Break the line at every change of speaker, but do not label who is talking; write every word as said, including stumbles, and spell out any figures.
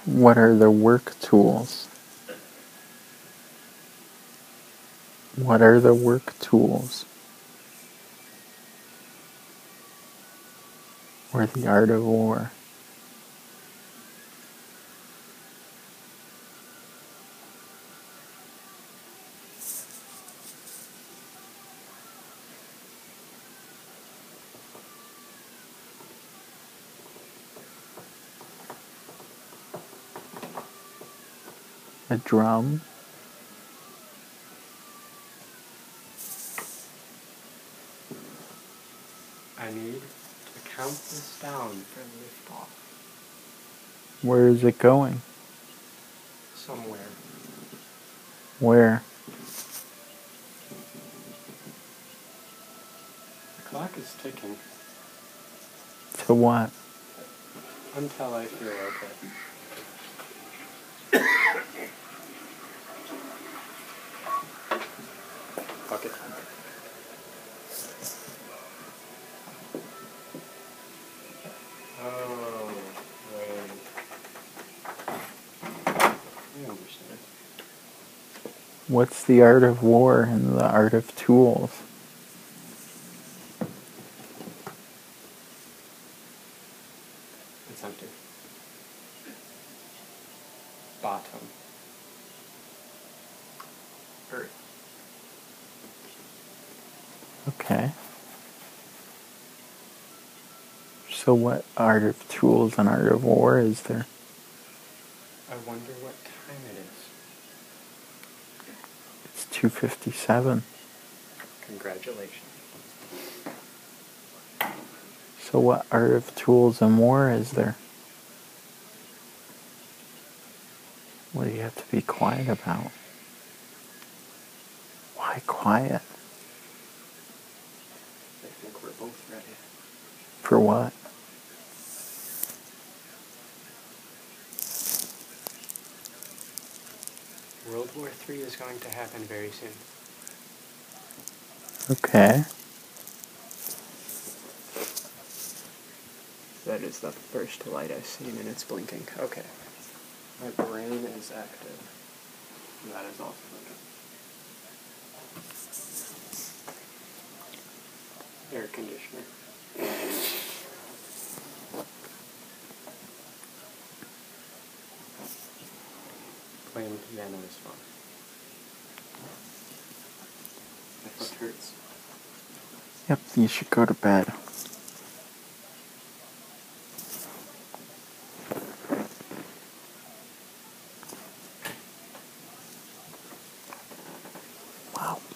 What are the work tools? What are the work tools? Or the art of war? A drum?
I need to count this down for liftoff.
Where is it going?
Somewhere.
Where?
The clock is ticking.
To what?
Until I feel okay. Fuck it. Oh, wait. I understand.
What's the art of war and the art of tools?
It's empty. Bottom. Earth.
Okay. So what art of tools and art of war is there?
I wonder what time it is.
It's two fifty-seven.
Congratulations.
So what art of tools and war is there? What do you have to be quiet about? Why quiet?
I think we're both ready.
For what?
World War Three is going to happen very soon.
Okay.
That is the first light I've seen and it's blinking. Okay. My brain is active. That is also blinking. Air conditioner. Playing piano is fun. My foot hurts.
Yep, you should go to bed. Wow.